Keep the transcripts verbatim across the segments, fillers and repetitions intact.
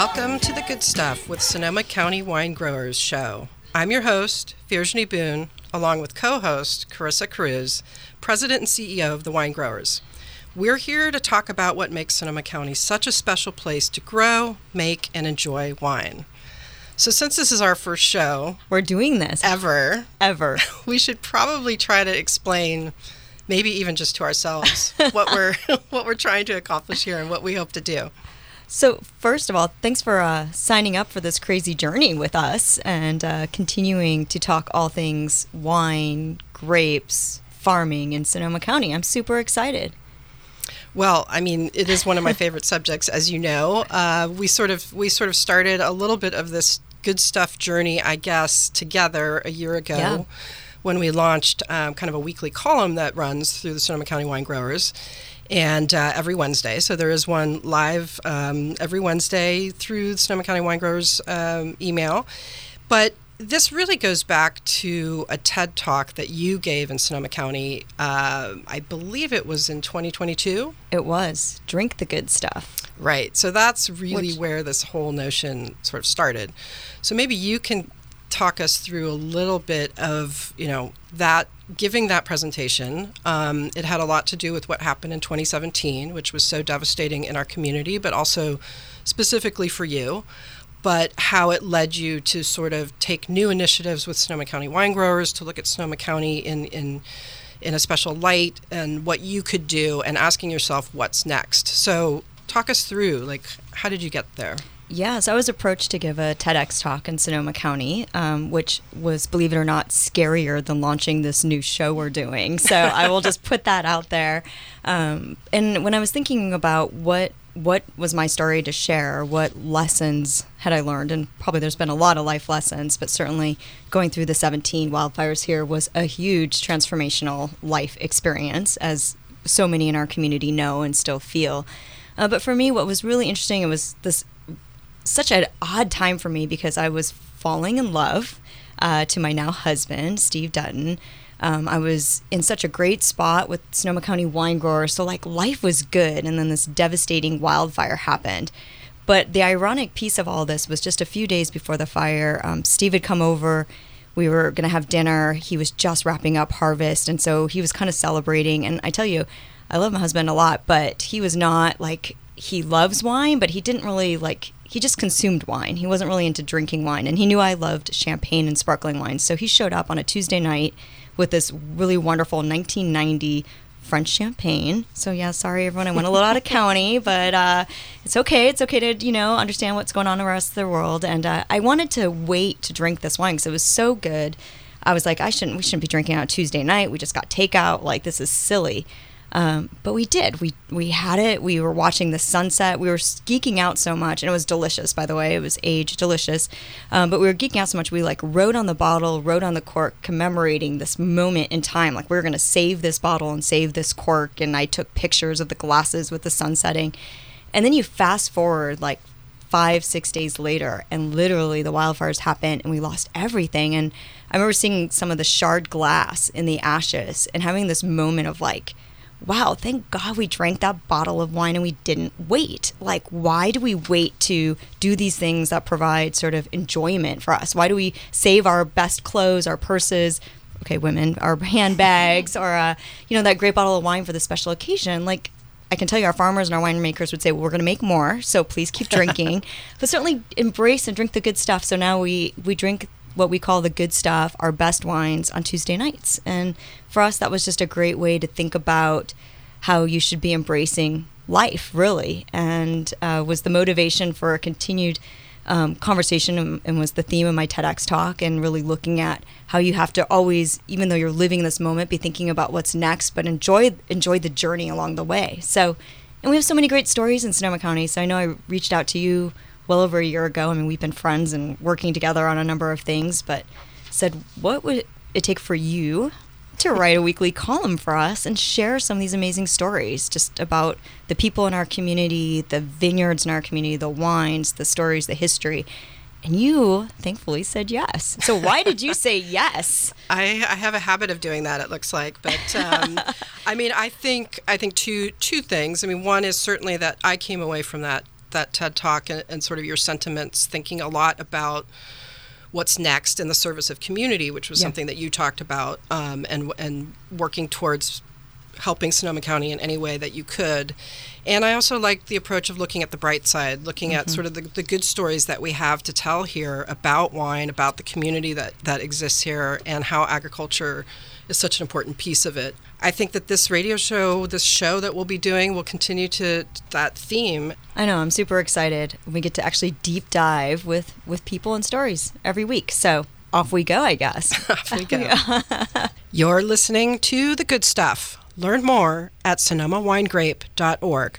Welcome to The Good Stuff with Sonoma County Wine Growers Show. I'm your host, Virginie Boone, along with co-host Carissa Cruz, President and C E O of the Wine Growers. We're here to talk about what makes Sonoma County such a special place to grow, make, and enjoy wine. So since this is our first show, we're doing this ever, ever, we should probably try to explain, maybe even just to ourselves, what we're what we're trying to accomplish here and what we hope to do. So first of all, thanks for uh, signing up for this crazy journey with us and uh, continuing to talk all things wine, grapes, farming in Sonoma County. I'm super excited. Well, I mean, it is one of my favorite subjects, as you know. Uh, we sort of we sort of started a little bit of this good stuff journey, I guess, together a year ago yeah. when we launched um, kind of a weekly column that runs through the Sonoma County Wine Growers. And uh, every Wednesday, so there is one live um, every Wednesday through the Sonoma County Wine Growers um, email. But this really goes back to a TED Talk that you gave in Sonoma County. Uh, I believe it was in twenty twenty-two. It was. Drink the good stuff. Right. So that's really Which, where this whole notion sort of started. So maybe you can talk us through a little bit of, you know, that giving that presentation. Um, it had a lot to do with what happened in twenty seventeen, which was so devastating in our community, but also specifically for you, but how it led you to sort of take new initiatives with Sonoma County Wine Growers to look at Sonoma County in, in, in a special light and what you could do and asking yourself what's next. So talk us through, like, how did you get there? Yeah, so I was approached to give a TEDx talk in Sonoma County, um, which was, believe it or not, scarier than launching this new show we're doing. So I will just put that out there. Um, and when I was thinking about what what was my story to share, what lessons had I learned, and probably there's been a lot of life lessons, but certainly going through the seventeen wildfires here was a huge transformational life experience, as so many in our community know and still feel. Uh, but for me, what was really interesting, it was this such an odd time for me because I was falling in love uh, to my now husband, Steve Dutton. Um, I was in such a great spot with Sonoma County Wine Growers, so like life was good, and then this devastating wildfire happened. But the ironic piece of all this was just a few days before the fire, um, Steve had come over. We were going to have dinner. He was just wrapping up harvest, and so he was kind of celebrating. And I tell you, I love my husband a lot, but he was not like, he loves wine, but he didn't really like, he just consumed wine. He wasn't really into drinking wine, and he knew I loved champagne and sparkling wine. So he showed up on a Tuesday night with this really wonderful nineteen ninety French champagne. So yeah, sorry everyone, I went a little out of county, but uh, it's okay. It's okay to, you know, understand what's going on in the rest of the world. And uh, I wanted to wait to drink this wine because it was so good. I was like, I shouldn't, we shouldn't be drinking out Tuesday night. We just got takeout. Like, this is silly. Um, but we did. We we had it. We were watching the sunset. We were geeking out so much, and it was delicious, by the way. It was aged delicious. Um, but we were geeking out so much, we like wrote on the bottle, wrote on the cork, commemorating this moment in time. Like, we were going to save this bottle and save this cork. And I took pictures of the glasses with the sun setting. And then you fast forward like five, six days later, and literally the wildfires happened, and we lost everything. And I remember seeing some of the shard glass in the ashes and having this moment of like, wow, thank God we drank that bottle of wine and we didn't wait. Like, why do we wait to do these things that provide sort of enjoyment for us? Why do we save our best clothes, our purses, okay, women, our handbags, or, uh, you know, that great bottle of wine for the special occasion? Like, I can tell you our farmers and our winemakers would say, well, we're going to make more, so please keep drinking. But certainly embrace and drink the good stuff. So now we, we drink what we call the good stuff, our best wines, on Tuesday nights. And for us, that was just a great way to think about how you should be embracing life, really, and uh, was the motivation for a continued um, conversation, and, and was the theme of my TEDx talk, and really looking at how you have to always, even though you're living this moment, be thinking about what's next, but enjoy enjoy the journey along the way. So, and we have so many great stories in Sonoma County. So I know I reached out to you well over a year ago. I mean, we've been friends and working together on a number of things, but said, what would it take for you to write a weekly column for us and share some of these amazing stories just about the people in our community, the vineyards in our community, the wines, the stories, the history. And you, thankfully, said yes. So why did you say yes? I, I have a habit of doing that, it looks like. But, um, I mean, I think I think two two things. I mean, one is certainly that I came away from that that TED Talk and, and sort of your sentiments, thinking a lot about what's next in the service of community, which was yeah. something that you talked about, um, and and working towards helping Sonoma County in any way that you could. And I also like the approach of looking at the bright side, looking mm-hmm. at sort of the, the good stories that we have to tell here about wine, about the community that, that exists here, and how agriculture is such an important piece of it. I think that this radio show, this show that we'll be doing, will continue to that theme. I know, I'm super excited. We get to actually deep dive with, with people and stories every week. So off we go, I guess. Off we go. You're listening to The Good Stuff. Learn more at sonoma wine grape dot org.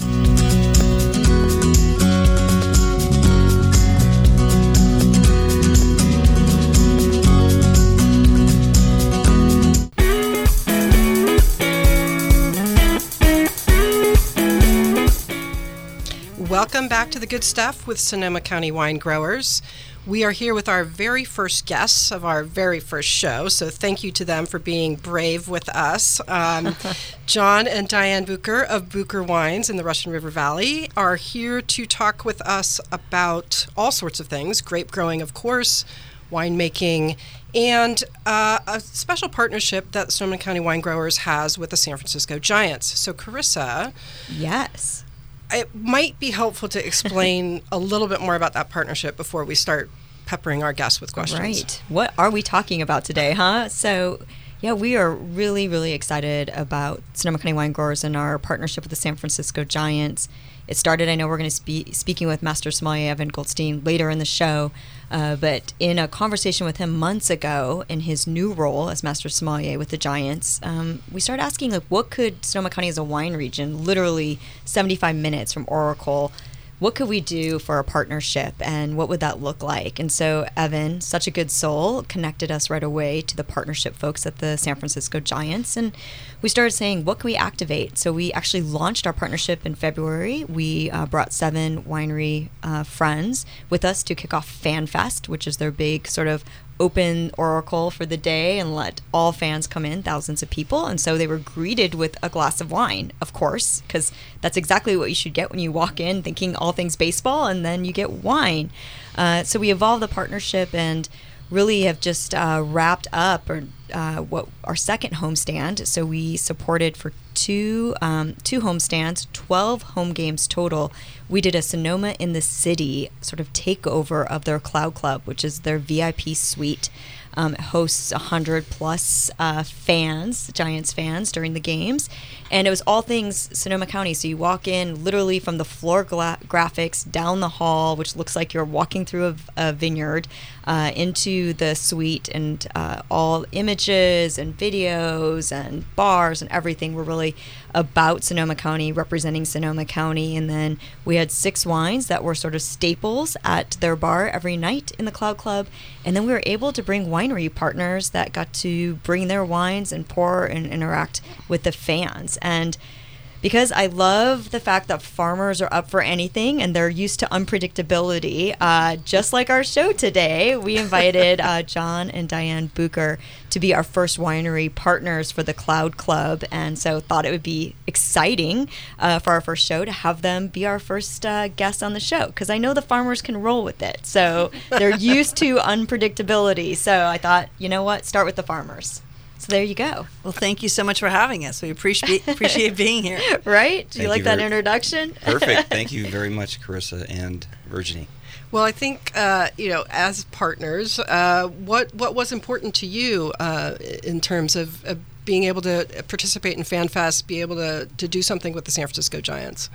Welcome back to The Good Stuff with Sonoma County Wine Growers. We are here with our very first guests of our very first show, so thank you to them for being brave with us. Um, John and Diane Bucher of Bucher Wines in the Russian River Valley are here to talk with us about all sorts of things, grape growing, of course, winemaking, and uh, a special partnership that Sonoma County Wine Growers has with the San Francisco Giants. So, Carissa. Yes. It might be helpful to explain a little bit more about that partnership before we start peppering our guests with questions. Right. What are we talking about today, huh? So, yeah, we are really, really excited about Sonoma County Wine Growers and our partnership with the San Francisco Giants. It started, I know we're going to be speaking with Master Sommelier Evan Goldstein later in the show, uh, but in a conversation with him months ago in his new role as Master Sommelier with the Giants, um, we started asking, like, what could Sonoma County as a wine region, literally seventy-five minutes from Oracle, what could we do for a partnership and what would that look like? And so Evan, such a good soul, connected us right away to the partnership folks at the San Francisco Giants. And we started saying, what can we activate? So we actually launched our partnership in February. We uh, brought seven winery uh, friends with us to kick off Fan Fest, which is their big sort of open Oracle for the day and let all fans come in, thousands of people. And so they were greeted with a glass of wine, of course, because that's exactly what you should get when you walk in thinking all things baseball, and then you get wine. Uh, so we evolved the partnership and really have just uh, wrapped up or uh, what our second homestand. So we supported for two um, two homestands, twelve home games total. We did a Sonoma in the City sort of takeover of their Cloud Club, which is their V I P suite. Um, it hosts one hundred plus uh, fans, Giants fans, during the games. And it was all things Sonoma County. So you walk in literally from the floor gra- graphics down the hall, which looks like you're walking through a, a vineyard, uh, into the suite, and uh, all images and videos and bars and everything were really about Sonoma County, representing Sonoma County. And then we had six wines that were sort of staples at their bar every night in the Cloud Club. And then we were able to bring winery partners that got to bring their wines and pour and interact with the fans. And because I love the fact that farmers are up for anything and they're used to unpredictability, uh, just like our show today, we invited uh, John and Diane Bucher to be our first winery partners for the Cloud Club. And so thought it would be exciting uh, for our first show to have them be our first uh, guests on the show, because I know the farmers can roll with it. So they're used to unpredictability. So I thought, you know what, start with the farmers. So there you go. Well, thank you so much for having us. We appreciate appreciate being here. Right? Do Thank you like you that very, introduction? Perfect. Thank you very much, Carissa and Virginie. Well, I think, uh, you know, as partners, uh, what what was important to you uh, in terms of uh, being able to participate in FanFest, be able to, to do something with the San Francisco Giants?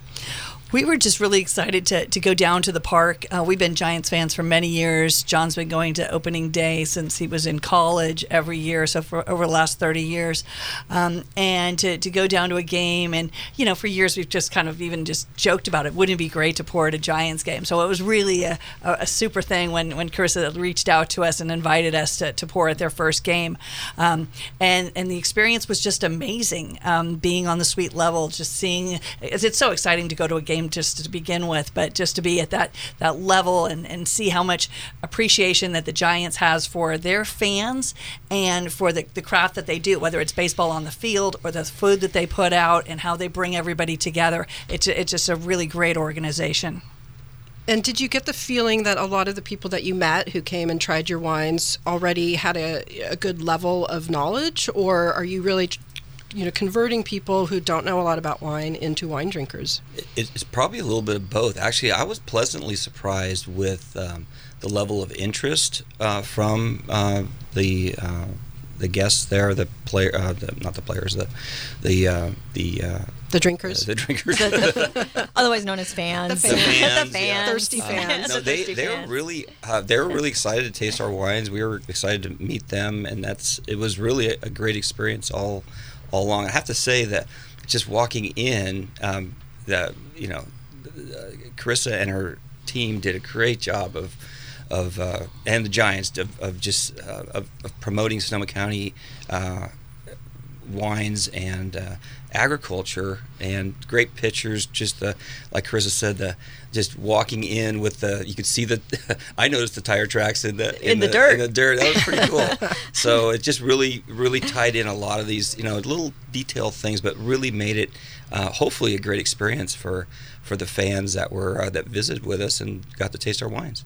We were just really excited to, to go down to the park. Uh, we've been Giants fans for many years. John's been going to opening day since he was in college every year, so for over the last thirty years. Um, and to, to go down to a game, and, you know, for years we've just kind of even just joked about it. Wouldn't it be great to pour at a Giants game? So it was really a, a, a super thing when, when Carissa reached out to us and invited us to, to pour at their first game. Um, and, and the experience was just amazing, um, being on the suite level, just seeing, it's, it's so exciting to go to a game game just to begin with, but just to be at that that level and, and see how much appreciation that the Giants has for their fans and for the, the craft that they do, whether it's baseball on the field or the food that they put out and how they bring everybody together. It's, it's just a really great organization. And did you get the feeling that a lot of the people that you met who came and tried your wines already had a, a good level of knowledge, or are you really, you know, converting people who don't know a lot about wine into wine drinkers? It's probably a little bit of both. Actually, I was pleasantly surprised with um, the level of interest uh, from uh, the uh, the guests there, the player, uh, the, not the players, the the uh, the. Uh, The drinkers. Uh, the drinkers. Otherwise known as fans. The fans. The fans, the fans. yeah. Thirsty Uh, fans. no, The they thirsty they were fans. really uh, they were really excited to taste our wines. We were excited to meet them, and that's it was really a, a great experience all all along. I have to say that just walking in, um, the you know, uh, Carissa and her team did a great job of. Of uh, and the Giants of, of just uh, of, of promoting Sonoma County uh, wines and uh, agriculture, and great pictures. Just the, like Carissa said, the just walking in with the you could see the I noticed the tire tracks in the In the dirt. in the dirt. That was pretty cool. So it just really really tied in a lot of these you know little detailed things, but really made it uh, hopefully a great experience for for the fans that were uh, that visited with us and got to taste our wines.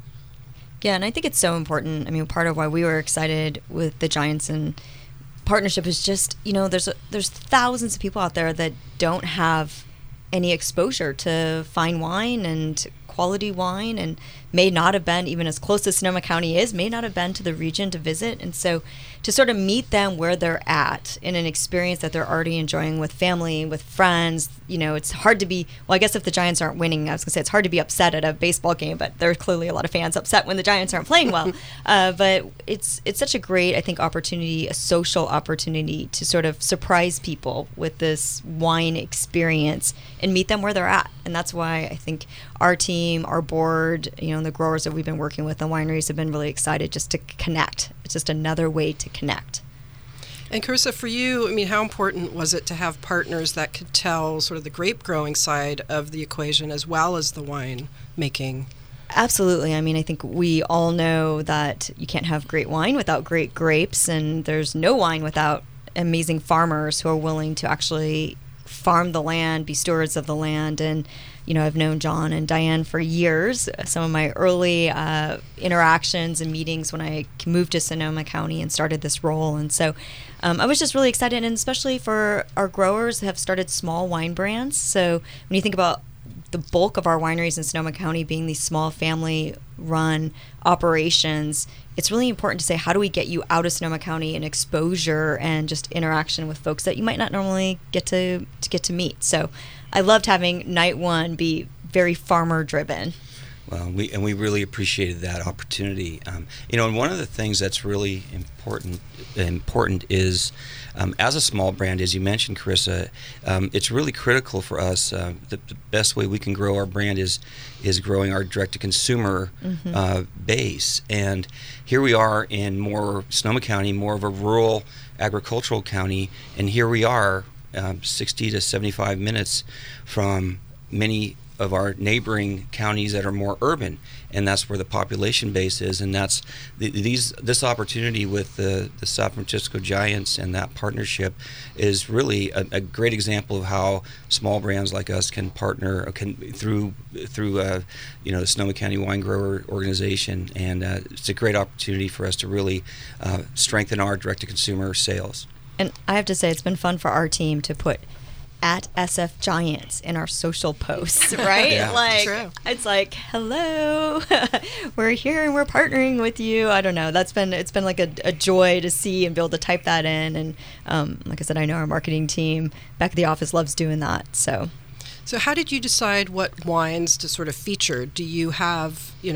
Yeah, and I think it's so important. I mean, part of why we were excited with the Giants and partnership is just, you know, there's a, there's thousands of people out there that don't have any exposure to fine wine and quality wine, and may not have been even as close as Sonoma County is, may not have been to the region to visit. And so to sort of meet them where they're at in an experience that they're already enjoying with family, with friends, you know, it's hard to be, well, I guess if the Giants aren't winning, I was going to say it's hard to be upset at a baseball game, but there's clearly a lot of fans upset when the Giants aren't playing well. uh, but it's it's such a great, I think, opportunity, a social opportunity to sort of surprise people with this wine experience and meet them where they're at. And that's why I think our team, our board, you know, and the growers that we've been working with, the wineries have been really excited just to connect. It's just another way to connect. And Carissa, for you, I mean, how important was it to have partners that could tell sort of the grape growing side of the equation as well as the wine making? Absolutely. I mean, I think we all know that you can't have great wine without great grapes, and there's no wine without amazing farmers who are willing to actually farm the land, be stewards of the land. And you know, I've known John and Diane for years. Some of my early uh, interactions and meetings when I moved to Sonoma County and started this role. And so um, I was just really excited, and especially for our growers have started small wine brands. So when you think about the bulk of our wineries in Sonoma County being these small family-run operations, it's really important to say, how do we get you out of Sonoma County and exposure and just interaction with folks that you might not normally get to, to get to meet. So I loved having night one be very farmer-driven. Well, we and we really appreciated that opportunity. Um, you know, and one of the things that's really important important is, um, as a small brand, as you mentioned, Carissa, um, it's really critical for us. Uh, the, the best way we can grow our brand is is growing our direct-to-consumer mm-hmm. uh, base. And here we are in more Sonoma County, more of a rural agricultural county, and here we are, um, sixty to seventy-five minutes from many of our neighboring counties that are more urban, and that's where the population base is. And that's the, these this opportunity with the, the South Francisco Giants and that partnership is really a, a great example of how small brands like us can partner can through through uh, you know the Sonoma County Wine Grower Organization, and uh, it's a great opportunity for us to really uh, strengthen our direct-to-consumer sales. And I have to say, it's been fun for our team to put at S F Giants in our social posts, right? Yeah. Like, True. It's like, hello, we're here and we're partnering with you. I don't know. That's been, it's been like a, a joy to see and be able to type that in. And um, like I said, I know our marketing team back at the office loves doing that. So, So how did you decide what wines to sort of feature? Do you have, you know,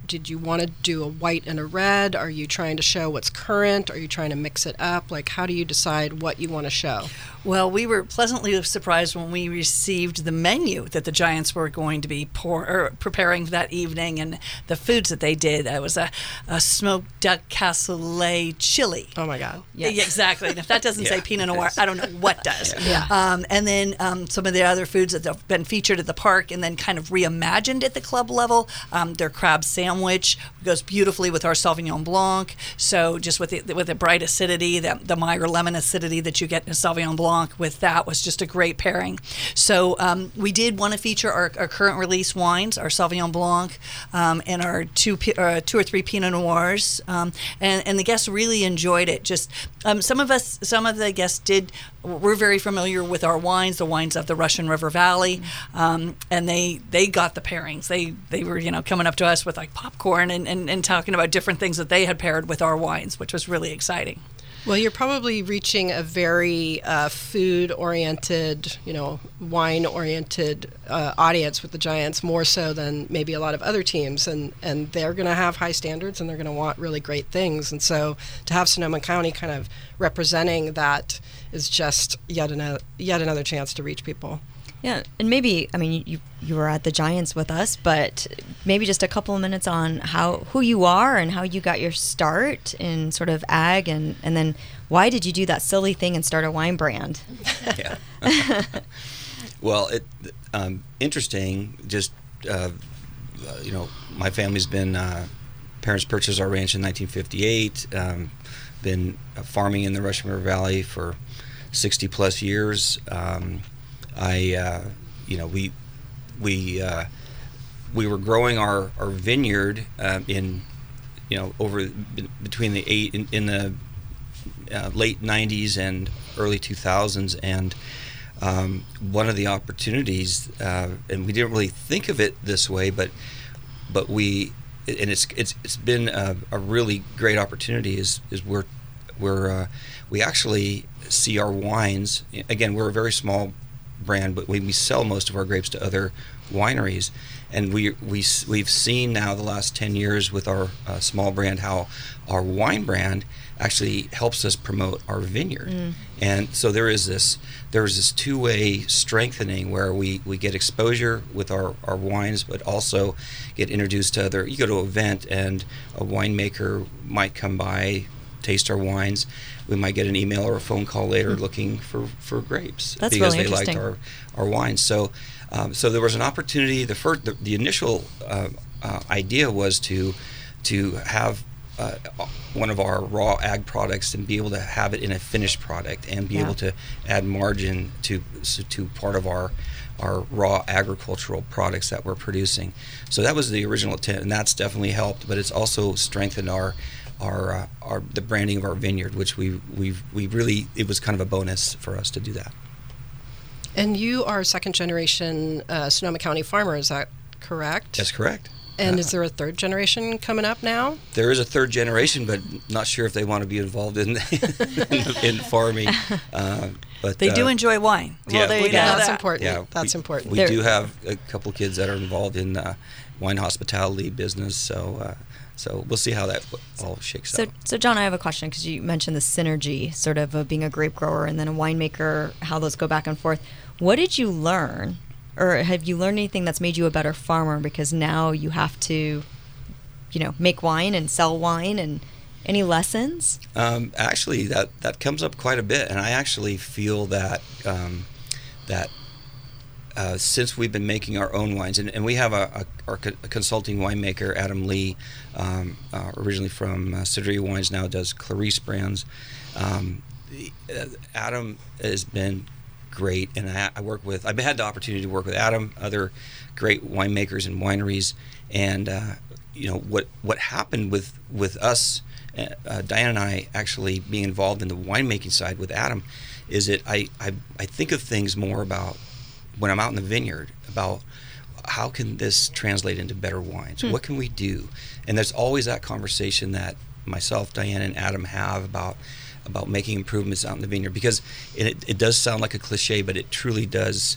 did you want to do a white and a red? Are you trying to show what's current? Are you trying to mix it up? Like, how do you decide what you want to show? Well, we were pleasantly surprised when we received the menu that the Giants were going to be pour, or preparing that evening, and the foods that they did. It was a, a smoked duck cassoulet chili. Oh my God! Yes. Yeah, exactly. And if that doesn't Yeah, say Pinot Noir, I don't know what does. Yeah. Um, and then um, some of the other foods that have been featured at the park and then kind of reimagined at the club level. Um, their crab sandwich goes beautifully with our Sauvignon Blanc. So just with the, with the bright acidity, the, the Meyer lemon acidity that you get in a Sauvignon Blanc, with that was just a great pairing. So um, we did want to feature our, our current release wines, our Sauvignon Blanc, um, and our two uh, two or three Pinot Noirs, um, and and the guests really enjoyed it. Just um, some of us, some of the guests did. We're very familiar with our wines, the wines of the Russian River Valley, um, and they they got the pairings. They they were you know coming up to us with like popcorn and, and, and talking about different things that they had paired with our wines, which was really exciting. Well, you're probably reaching a very uh, food-oriented, you know, wine-oriented uh, audience with the Giants, more so than maybe a lot of other teams, and, and they're going to have high standards and they're going to want really great things. And so to have Sonoma County kind of representing that is just yet another yet another chance to reach people. Yeah, and maybe, I mean, you you were at the Giants with us, but maybe just a couple of minutes on how who you are and how you got your start in sort of ag, and, and then why did you do that silly thing and start a wine brand? Yeah. Well, it um, interesting, just, uh, you know, my family's been, uh, parents purchased our ranch in nineteen fifty-eight, um, been farming in the Russian River Valley for sixty plus years. Um, I, uh, you know, we we uh, we were growing our our vineyard uh, in, you know, over b- between the eight in, in the uh, late nineties and early two thousands, and um, one of the opportunities, uh, and we didn't really think of it this way, but but we, and it's it's it's been a, a really great opportunity. Is is we're we're uh, we actually see our wines, again, we're a very small brand, but we, we sell most of our grapes to other wineries, and we we we've seen now the last ten years with our uh, small brand how our wine brand actually helps us promote our vineyard. Mm. And so there is this there's this two-way strengthening where we, we get exposure with our, our wines, but also get introduced to other. You go to an event and a winemaker might come by, taste our wines. We might get an email or a phone call later mm. looking for, for grapes. That's because really they liked interesting. our, our wines. So um, so there was an opportunity. The first the, the initial uh, uh, idea was to to have uh, one of our raw ag products and be able to have it in a finished product and be Yeah. able to add margin to to part of our our raw agricultural products that we're producing. So that was the original intent, and that's definitely helped. But it's also strengthened our our uh, our the branding of our vineyard, which we we we really it was kind of a bonus for us to do that. And you are a second generation uh, Sonoma County farmer, is that correct? That's correct. And Uh, is there a third generation coming up now? There is a third generation, but not sure if they want to be involved in in, in farming. Uh, but They uh, do enjoy wine. Yeah, they we know do. That's that. important. Yeah, That's we, important. We There- do have a couple kids that are involved in uh, wine hospitality business, so uh, so we'll see how that all shakes So, out. so John, I have a question because you mentioned the synergy sort of of being a grape grower and then a winemaker, how those go back and forth. What did you learn, or have you learned anything that's made you a better farmer because now you have to, you know, make wine and sell wine, and any lessons? Um, actually, that, that comes up quite a bit, and I actually feel that um, that uh, since we've been making our own wines, and, and we have a, a, our co- a consulting winemaker, Adam Lee, um, uh, originally from uh, Sidria Wines, now does Clarice brands. Um, the- uh, Adam has been great, and I, I work with. I've had the opportunity to work with Adam, other great winemakers and wineries, and uh, you know what what happened with with us. Uh, Diane and I actually being involved in the winemaking side with Adam is that I, I, I think of things more about when I'm out in the vineyard about how can this translate into better wines? Hmm. What can we do? And there's always that conversation that myself, Diane, and Adam have about about making improvements out in the vineyard, because it, it does sound like a cliche, but it truly does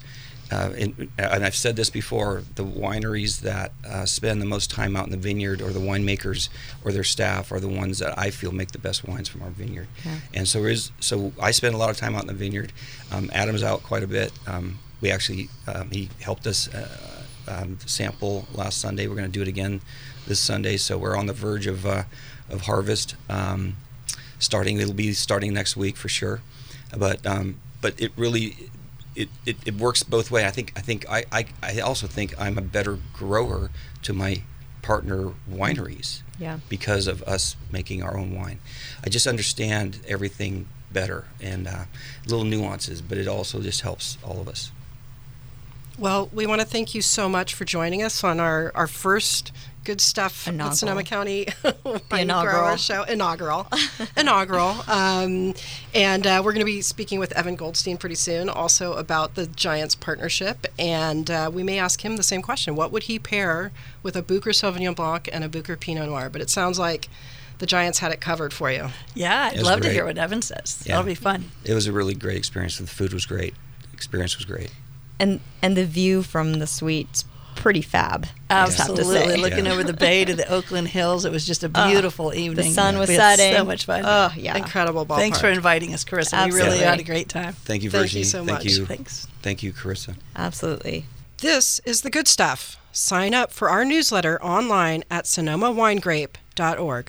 uh, in, and I've said this before, the wineries that uh, spend the most time out in the vineyard, or the winemakers or their staff, are the ones that I feel make the best wines from our vineyard. Yeah. And so, is, so I spend a lot of time out in the vineyard. Um, Adam's out quite a bit. Um, we actually, um, he helped us uh, um, sample last Sunday. We're going to do it again this Sunday. So we're on the verge of uh, of harvest. Um, starting, it'll be starting next week for sure. But um, but it really it, it, it works both ways. I think I think I, I, I also think I'm a better grower to my partner wineries yeah. because of us making our own wine. I just understand everything better, and uh, little nuances, but it also just helps all of us. Well, we want to thank you so much for joining us on our, our first Good Stuff Inaugural. with Sonoma County inaugural show. Inaugural. Inaugural. Um, and uh, we're going to be speaking with Evan Goldstein pretty soon, also about the Giants partnership. And uh, we may ask him the same question. What would he pair with a Booker Sauvignon Blanc and a Booker Pinot Noir? But it sounds like the Giants had it covered for you. Yeah, I'd love great. to hear what Evan says. Yeah. That'll be fun. It was a really great experience. The food was great. The experience was great. And and the view from the suite's pretty fab. Absolutely. Looking yeah. over the bay to the Oakland Hills. It was just a beautiful uh, evening. The sun was we setting. Had so much fun. Oh, yeah. Incredible ballpark. Thanks for inviting us, Carissa. Absolutely. We really had a great time. Thank you, Thank Virginie. you so Thank much. you. Thanks. Thank you, Carissa. Absolutely. This is the good stuff. Sign up for our newsletter online at sonoma wine grape dot org.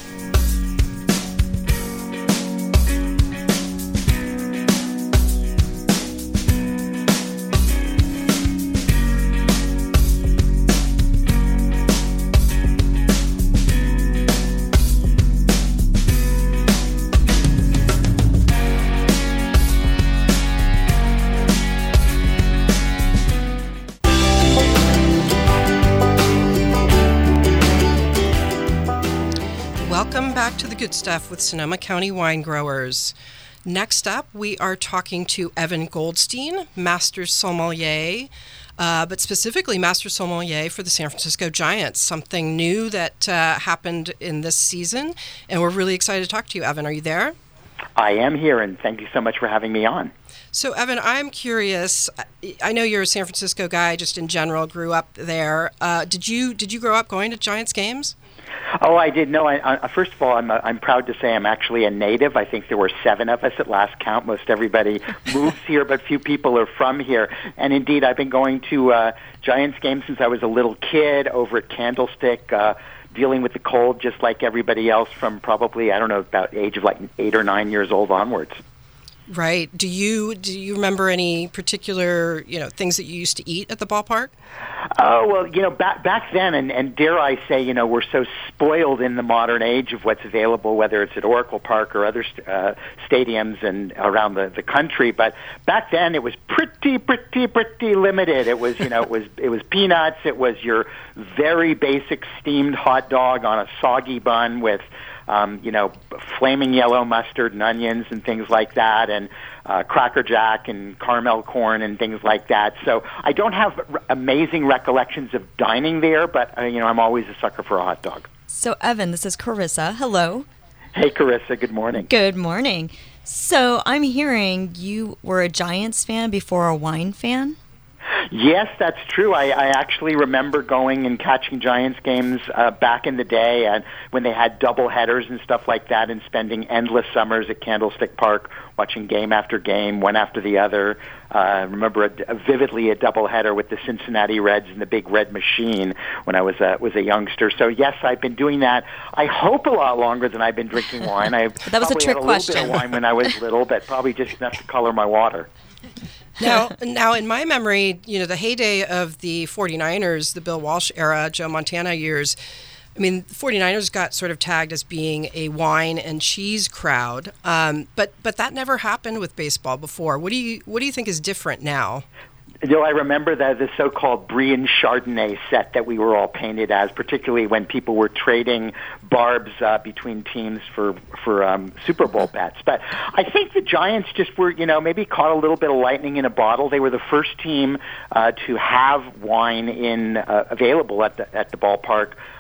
Welcome back to the Good Stuff with Sonoma County Wine Growers. Next up, we are talking to Evan Goldstein, Master Sommelier, uh, but specifically Master Sommelier for the San Francisco Giants, something new that uh, happened in this season, and we're really excited to talk to you, Evan. Are you there? I am here, and thank you so much for having me on. So, Evan, I'm curious. I know you're a San Francisco guy, just in general, grew up there. Uh, did you did you grow up going to Giants games? Oh, I did. No, I, I, first of all, I'm, uh, I'm proud to say I'm actually a native. I think there were seven of us at last count. Most everybody moves here, but few people are from here. And indeed, I've been going to uh, Giants games since I was a little kid over at Candlestick, uh, dealing with the cold just like everybody else from probably, I don't know, about the age of like eight or nine years old onwards. Right. Do you do you remember any particular, you know, things that you used to eat at the ballpark? Oh, well, you know, back back then, and, and dare I say, you know, we're so spoiled in the modern age of what's available, whether it's at Oracle Park or other uh, stadiums and around the, the country. But back then, it was pretty, pretty, pretty limited. It was, you know, it was it was peanuts. It was your very basic steamed hot dog on a soggy bun with, Um, you know, flaming yellow mustard and onions and things like that, and uh, Cracker Jack and caramel corn and things like that. So I don't have r- amazing recollections of dining there, but, uh, you know, I'm always a sucker for a hot dog. So, Evan, this is Carissa. Hello. Hey, Carissa. Good morning. Good morning. So I'm hearing you were a Giants fan before a wine fan? Yes, that's true. I, I actually remember going and catching Giants games uh, back in the day, and when they had double headers and stuff like that, and spending endless summers at Candlestick Park watching game after game, one after the other. Uh, I remember a, a vividly a double header with the Cincinnati Reds and the Big Red Machine when I was a, was a youngster. So yes, I've been doing that. I hope a lot longer than I've been drinking wine. I that was a trick had a question. little bit of wine when I was little, but probably just enough to color my water. Now, now, in my memory, you know, the heyday of the 49ers, the Bill Walsh era, Joe Montana years, I mean, the 49ers got sort of tagged as being a wine and cheese crowd, um, but but that never happened with baseball before. What do you what do you think is different now? You know, I remember the, the so-called Brie and Chardonnay set that we were all painted as, particularly when people were trading barbs uh, between teams for for um, Super Bowl bets. But I think the Giants just were, you know, maybe caught a little bit of lightning in a bottle. They were the first team uh, to have wine in uh, available at the at the ballpark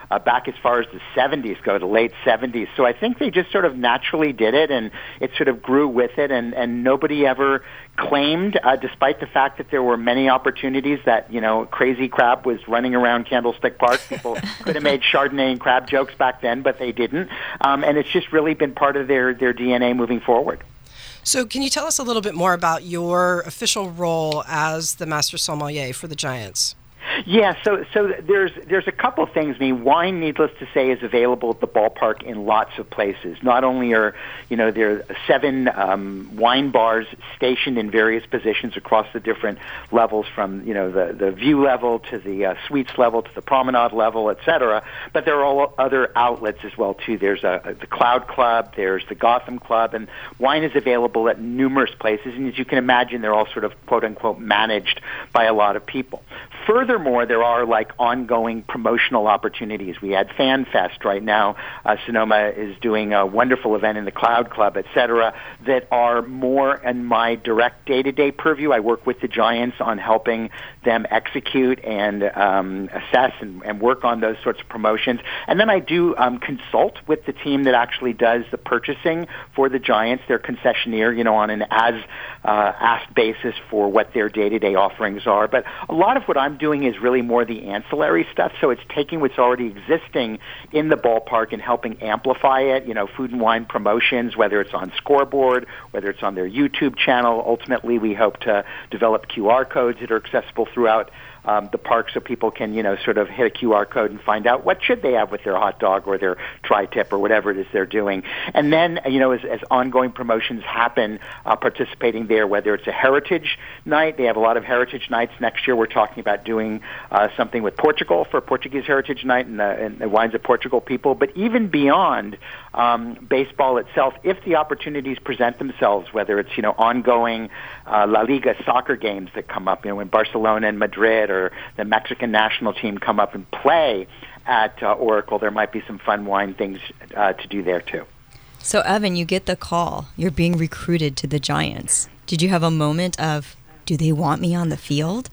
uh, back as far as the seventies go, the late seventies. So I think they just sort of naturally did it, and it sort of grew with it, and, and nobody ever claimed, uh, despite the fact that there were many opportunities that, you know, Crazy Crab was running around Candlestick Park. People could have made Chardonnay and crab jokes back then, but they didn't. Um, and it's just really been part of their, their D N A moving forward. So can you tell us a little bit more about your official role as the Master Sommelier for the Giants? Yeah, so so there's there's a couple of things. I mean, wine, needless to say, is available at the ballpark in lots of places. Not only are, you know, there are seven um, wine bars stationed in various positions across the different levels, from, you know, the, the view level to the uh, suites level to the promenade level, et cetera. But there are all other outlets as well, too. There's a, the Cloud Club, there's the Gotham Club, and wine is available at numerous places. And as you can imagine, they're all sort of, quote-unquote, managed by a lot of people. Furthermore, there are like ongoing promotional opportunities. We had Fan Fest right now. Uh, Sonoma is doing a wonderful event in the Cloud Club, et cetera, that are more in my direct day-to-day purview. I work with the Giants on helping them execute and um, assess and, and work on those sorts of promotions. And then I do um, consult with the team that actually does the purchasing for the Giants, their concessionaire, you know, on an as-asked uh, basis for what their day-to-day offerings are. But a lot of what I'm doing is really more the ancillary stuff. So it's taking what's already existing in the ballpark and helping amplify it, you know, food and wine promotions, whether it's on Scoreboard, whether it's on their YouTube channel. Ultimately, we hope to develop Q R codes that are accessible throughout Um, the park, so people can, you know, sort of hit a Q R code and find out what should they have with their hot dog or their tri-tip or whatever it is they're doing. And then, you know, as, as ongoing promotions happen, uh, participating there, whether it's a heritage night, they have a lot of heritage nights. Next year we're talking about doing uh, something with Portugal for Portuguese Heritage Night and the, and the Wines of Portugal people. But even beyond um, baseball itself, if the opportunities present themselves, whether it's, you know, ongoing uh, La Liga soccer games that come up, you know, when Barcelona and Madrid or the Mexican national team come up and play at uh, Oracle, there might be some fun wine things uh, to do there too. So, Evan, you get the call. You're being recruited to the Giants. Did you have a moment of, do they want me on the field?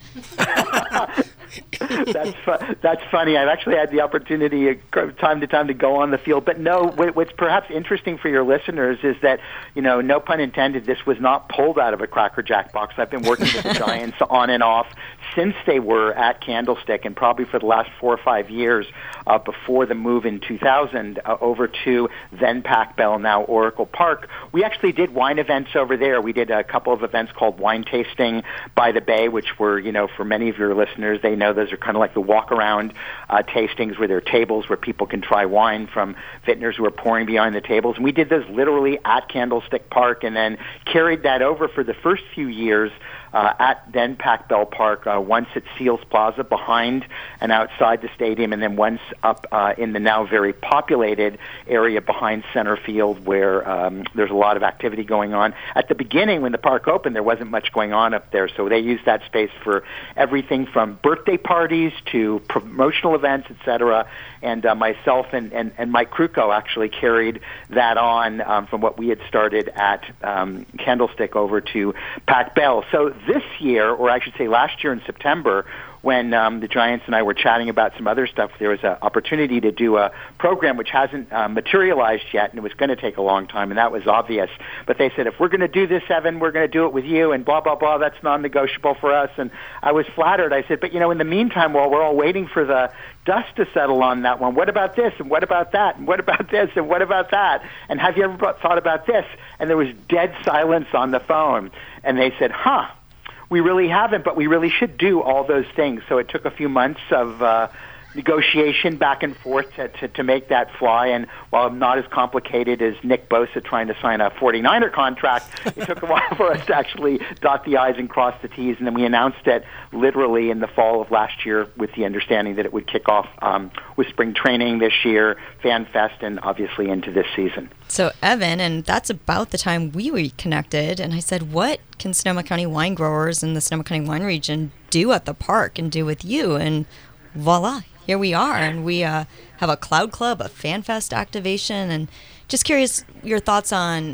that's fu- that's funny. I've actually had the opportunity uh, time to time to go on the field, but no. What's perhaps interesting for your listeners is that, you know, no pun intended, this was not pulled out of a Cracker Jack box. I've been working with the Giants on and off since they were at Candlestick, and probably for the last four or five years uh, before the move in two thousand uh, over to then Pac Bell, now Oracle Park. We actually did wine events over there. We did a couple of events called Wine Tasting by the Bay, which were, you know, for many of your listeners, they know those are kind of like the walk-around uh, tastings where there are tables where people can try wine from vintners who are pouring behind the tables. And we did those literally at Candlestick Park, and then carried that over for the first few years Uh, at then Pac Bell Park, uh, once at Seals Plaza behind and outside the stadium, and then once up uh, in the now very populated area behind center field where um, there's a lot of activity going on. At the beginning, when the park opened, there wasn't much going on up there, so they used that space for everything from birthday parties to promotional events, et cetera. And uh, myself and, and, and Mike Kruko actually carried that on um, from what we had started at um, Candlestick over to Pac Bell. So this year, or I should say last year in September, when um, the Giants and I were chatting about some other stuff, there was an opportunity to do a program which hasn't uh, materialized yet, and it was going to take a long time, and that was obvious. But they said, if we're going to do this, Evan, we're going to do it with you, and blah, blah, blah, that's non-negotiable for us. And I was flattered. I said, but, you know, in the meantime, while we're all waiting for the dust to settle on that one, what about this, and what about that, and what about this, and what about that? And have you ever thought about this? And there was dead silence on the phone. And they said, huh, we really haven't, but we really should do all those things. So it took a few months of uh, negotiation back and forth to, to, to make that fly. And while not as complicated as Nick Bosa trying to sign a forty-niner contract, it took a while for us to actually dot the I's and cross the T's. And then we announced it literally in the fall of last year with the understanding that it would kick off um, with spring training this year, Fan Fest, and obviously into this season. So, Evan, and that's about the time we reconnected, and I said, what can Sonoma County wine growers in the Sonoma County wine region do at the park and do with you? And voila, here we are, and we uh, have a Cloud Club, a Fan Fest activation, and just curious your thoughts on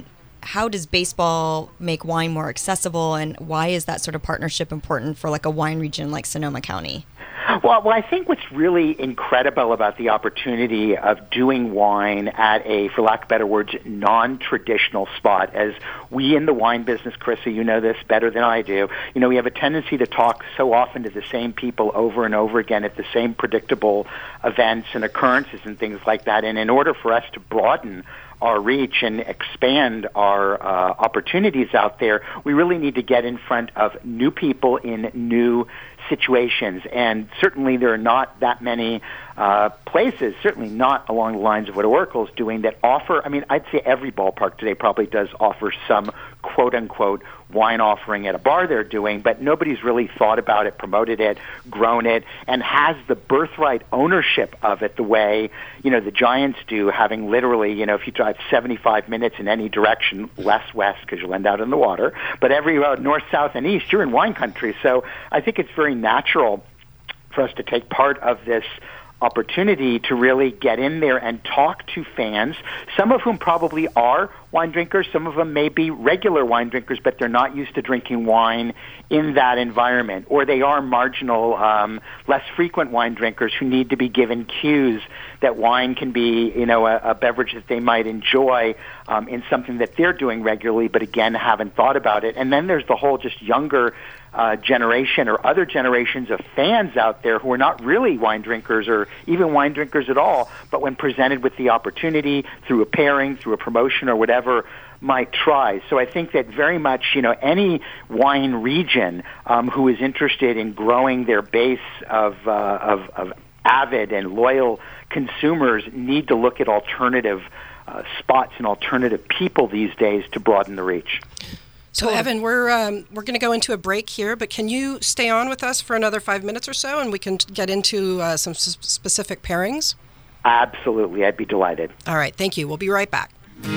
how does baseball make wine more accessible, and why is that sort of partnership important for like a wine region like Sonoma County? Well, well, I think what's really incredible about the opportunity of doing wine at a, for lack of better words, non-traditional spot, as we in the wine business, Carissa, you know this better than I do, you know, we have a tendency to talk so often to the same people over and over again at the same predictable events and occurrences and things like that. And in order for us to broaden our reach and expand our uh, opportunities out there, we really need to get in front of new people in new situations. And certainly there are not that many uh, places, certainly not along the lines of what Oracle's doing, that offer, I mean, I'd say every ballpark today probably does offer some quote-unquote wine offering at a bar they're doing, but nobody's really thought about it, promoted it, grown it, and has the birthright ownership of it the way, you know, the Giants do, having literally, you know, if you drive seventy-five minutes in any direction, less west because you'll end out in the water, but every road, north, south, and east, you're in wine country. So I think it's very natural for us to take part of this opportunity to really get in there and talk to fans, some of whom probably are wine drinkers, some of them may be regular wine drinkers, but they're not used to drinking wine in that environment, or they are marginal, um, less frequent wine drinkers who need to be given cues that wine can be, you know, a, a beverage that they might enjoy um, in something that they're doing regularly, but again, haven't thought about it. And then there's the whole just younger Uh, generation or other generations of fans out there who are not really wine drinkers or even wine drinkers at all, but when presented with the opportunity through a pairing, through a promotion or whatever, might try. So I think that very much, you know, any wine region um, who is interested in growing their base of, uh, of, of avid and loyal consumers need to look at alternative uh, spots and alternative people these days to broaden the reach. So, Evan, we're um, we're going to go into a break here, but can you stay on with us for another five minutes or so, and we can get into uh, some s- specific pairings? Absolutely. I'd be delighted. All right. Thank you. We'll be right back.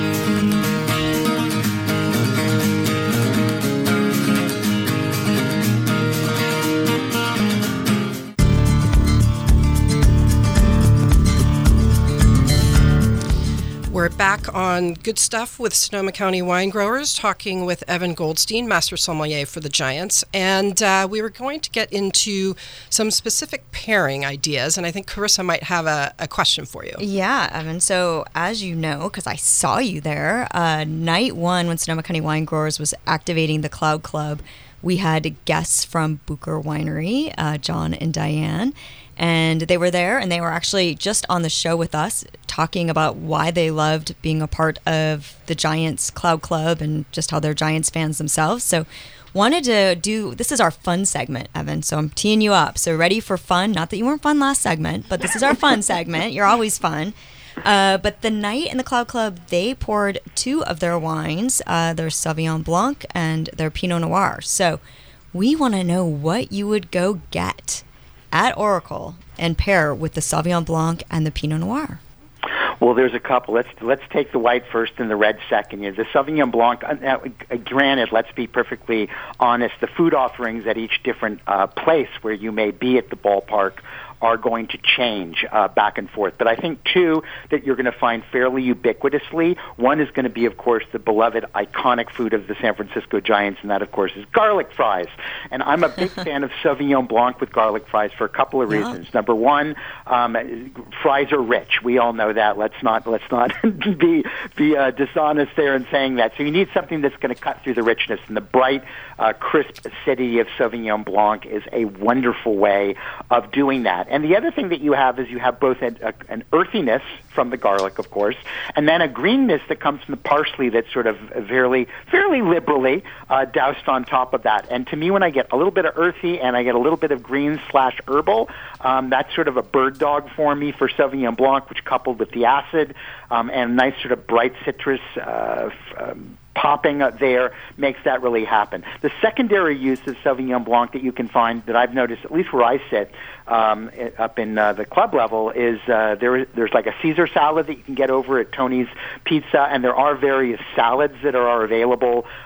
We're back on Good Stuff with Sonoma County Wine Growers, talking with Evan Goldstein, Master Sommelier for the Giants. And uh, we were going to get into some specific pairing ideas, and I think Carissa might have a, a question for you. Yeah, Evan. So as you know, because I saw you there, uh, night one when Sonoma County Wine Growers was activating the Cloud Club, we had guests from Bucher Winery, uh, John and Diane. And they were there, and they were actually just on the show with us talking about why they loved being a part of the Giants Cloud Club and just how they're Giants fans themselves. So wanted to do, this is our fun segment, Evan, so I'm teeing you up. So ready for fun? Not that you weren't fun last segment, but this is our fun segment. You're always fun. Uh, but the night in the Cloud Club, they poured two of their wines, uh, their Sauvignon Blanc and their Pinot Noir. So we want to know what you would go get at Oracle and pair with the Sauvignon Blanc and the Pinot Noir. Well, there's a couple. Let's let's take the white first and the red second. You know, the Sauvignon Blanc, uh, uh, granted, let's be perfectly honest, the food offerings at each different uh, place where you may be at the ballpark are going to change uh, back and forth. But I think two that you're going to find fairly ubiquitously. One is going to be, of course, the beloved iconic food of the San Francisco Giants, and that, of course, is garlic fries. And I'm a big fan of Sauvignon Blanc with garlic fries for a couple of reasons. Yeah. Number one, um, fries are rich. We all know that. Let's not let's not be be uh, dishonest there in saying that. So you need something that's going to cut through the richness, and the bright, uh, crisp acidity of Sauvignon Blanc is a wonderful way of doing that. And the other thing that you have is you have both a, a, an earthiness from the garlic, of course, and then a greenness that comes from the parsley that's sort of fairly, fairly liberally uh, doused on top of that. And to me, when I get a little bit of earthy and I get a little bit of green slash herbal, um, that's sort of a bird dog for me for Sauvignon Blanc, which coupled with the acid um, and nice sort of bright citrus uh, f- um, popping up there makes that really happen. The secondary use of Sauvignon Blanc that you can find, that I've noticed, at least where I sit, um, up in uh, the club level, is uh, there. There's like a Caesar salad that you can get over at Tony's Pizza, and there are various salads that are available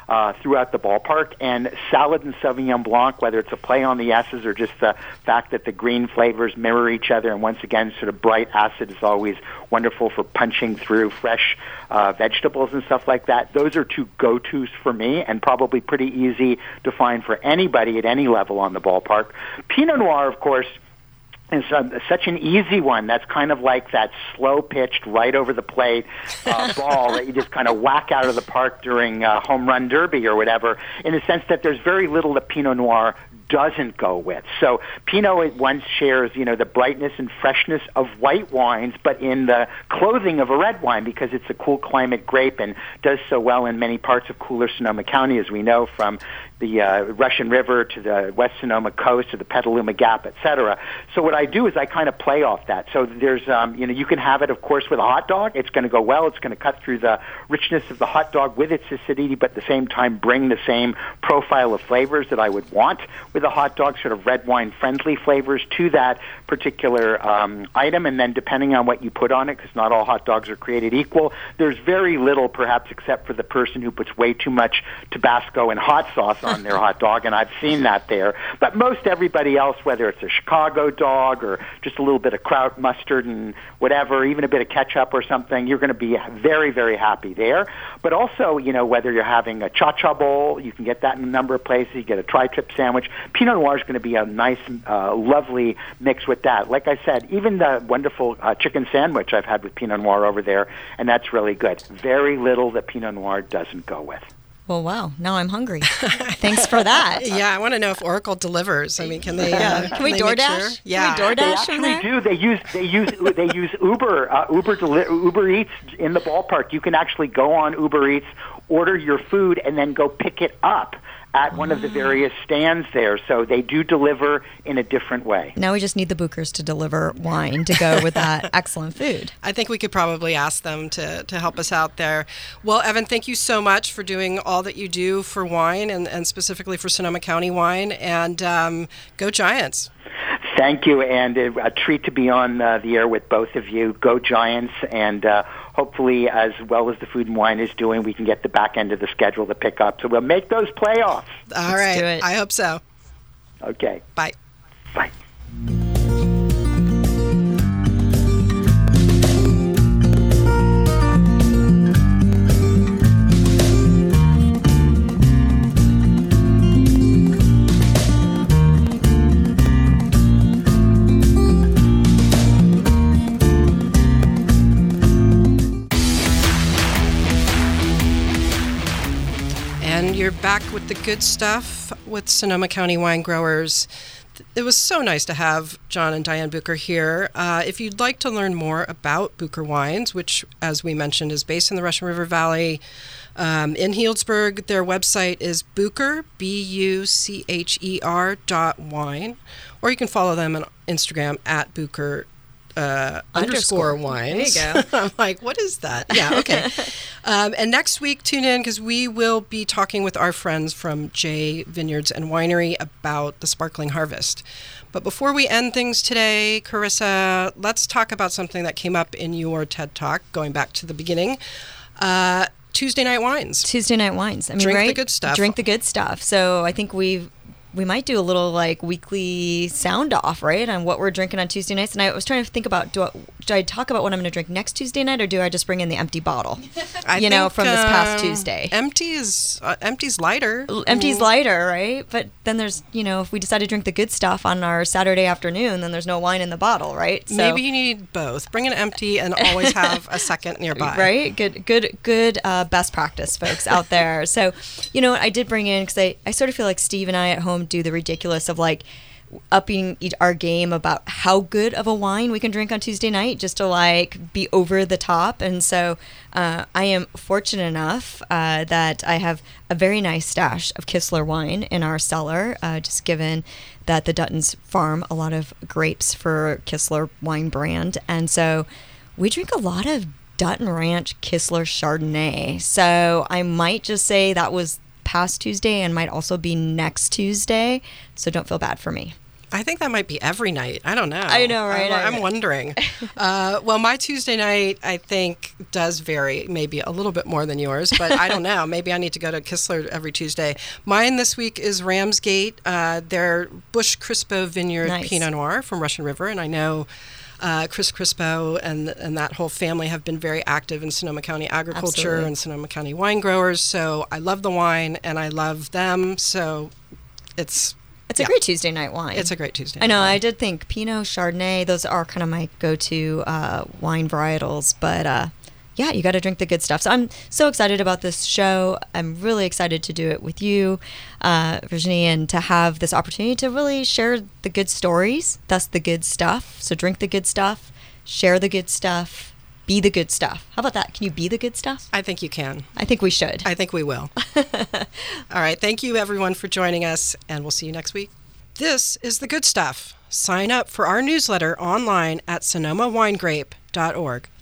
uh, throughout the ballpark. And salad and Sauvignon Blanc, whether it's a play on the S's or just the fact that the green flavors mirror each other, and once again, sort of bright acid is always wonderful for punching through fresh uh, vegetables and stuff like that. Those are two go-tos for me, and probably pretty easy to find for anybody at any level on the ballpark. Pinot Noir, of course, is uh, such an easy one. That's kind of like that slow-pitched, right over the plate uh, ball that you just kind of whack out of the park during uh, home run derby or whatever, in the sense that there's very little that Pinot Noir doesn't go with. So Pinot at once shares, you know, the brightness and freshness of white wines, but in the clothing of a red wine, because it's a cool climate grape and does so well in many parts of cooler Sonoma County, as we know, from the uh, Russian River to the West Sonoma coast to the Petaluma Gap, et cetera. So what I do is I kind of play off that. So there's, um, you know, you can have it, of course, with a hot dog. It's going to go well. It's going to cut through the richness of the hot dog with its acidity, but at the same time bring the same profile of flavors that I would want with a hot dog, sort of red wine-friendly flavors to that particular um, item. And then depending on what you put on it, because not all hot dogs are created equal, there's very little, perhaps, except for the person who puts way too much Tabasco and hot sauce on their hot dog, and I've seen that there. But most everybody else, whether it's a Chicago dog or just a little bit of kraut mustard and whatever, even a bit of ketchup or something, you're going to be very, very happy there. But also, you know, whether you're having a cha-cha bowl, you can get that in a number of places. You get a tri-tip sandwich. Pinot Noir is going to be a nice, uh, lovely mix with that. Like I said, even the wonderful uh, chicken sandwich I've had with Pinot Noir over there, and that's really good. Very little that Pinot Noir doesn't go with. Well, wow. Now I'm hungry. Thanks for that. Yeah, I want to know if Oracle delivers. I mean, can they? Yeah. Uh, Can we they make DoorDash? sure? Can Yeah. we DoorDash They from actually there? do. They use they use they use Uber uh, Uber deli- Uber Eats in the ballpark. You can actually go on Uber Eats, order your food, and then go pick it up at one of the various stands there. So they do deliver in a different way. Now we just need the Bookers to deliver wine to go with that excellent food. I think we could probably ask them to, to help us out there. Well, Evan, thank you so much for doing all that you do for wine and, and specifically for Sonoma County wine. And um, go Giants. Thank you, and a treat to be on uh, the air with both of you. Go Giants, and uh, hopefully, as well as the Food and Wine is doing, we can get the back end of the schedule to pick up. So we'll make those playoffs. All Let's right. do it. I hope so. Okay. Bye. Bye. And you're back with the good stuff with Sonoma County wine growers. It was so nice to have John and Diane Bucher here. Uh, if you'd like to learn more about Bucher Wines, which, as we mentioned, is based in the Russian River Valley um, in Healdsburg, their website is Bucher, B U C H E R dot wine, or you can follow them on Instagram at Bucher Uh, underscore, underscore wines. There you go. I'm like, what is that? Yeah, okay. um, and next week, tune in because we will be talking with our friends from J Vineyards and Winery about the sparkling harvest. But before we end things today, Carissa, let's talk about something that came up in your TED Talk, going back to the beginning. Uh, Tuesday night wines. Tuesday night wines. I mean, Drink right? the good stuff. Drink the good stuff. So I think we've we might do a little like weekly sound off, right, on what we're drinking on Tuesday nights. And I was trying to think about, do I, do I talk about what I'm going to drink next Tuesday night, or do I just bring in the empty bottle, I you know, think, from this past uh, Tuesday? Empty is uh, empty's lighter. Empty's Mm. lighter, right? But then there's, you know, if we decide to drink the good stuff on our Saturday afternoon, then there's no wine in the bottle, right? So, Maybe you need both. Bring an empty and always have a second nearby. right? Good, good, good uh, best practice, folks out there. So, you know what I did bring in, because I, I sort of feel like Steve and I at home do the ridiculous of like upping each, our game about how good of a wine we can drink on Tuesday night, just to like be over the top. And so uh, I am fortunate enough uh, that I have a very nice stash of Kistler wine in our cellar, uh, just given that the Duttons farm a lot of grapes for Kistler wine brand. And so we drink a lot of Dutton Ranch Kistler Chardonnay. So I might just say that was past Tuesday and might also be next Tuesday. So don't feel bad for me. I think that might be every night. I don't know. I know, right? I'm, I'm wondering. uh, well, my Tuesday night, I think, does vary, maybe a little bit more than yours, but I don't know. Maybe I need to go to Kistler every Tuesday. Mine this week is Ramsgate. Uh, their Bush Crispo Vineyard Nice. Pinot Noir from Russian River, and I know uh, Chris Crispo and and that whole family have been very active in Sonoma County agriculture Absolutely. and Sonoma County wine growers. So I love the wine, and I love them. So it's It's a yeah. great Tuesday night wine. It's a great Tuesday I know. night wine. I did think Pinot, Chardonnay, those are kind of my go-to uh, wine varietals. But uh, yeah, you got to drink the good stuff. So I'm so excited about this show. I'm really excited to do it with you, uh, Virginie, and to have this opportunity to really share the good stories. That's the good stuff. So drink the good stuff, share the good stuff, be the good stuff. How about that? Can you be the good stuff? I think you can. I think we should. I think we will. All right. Thank you, everyone, for joining us, and we'll see you next week. This is The Good Stuff. Sign up for our newsletter online at sonoma wine grape dot org.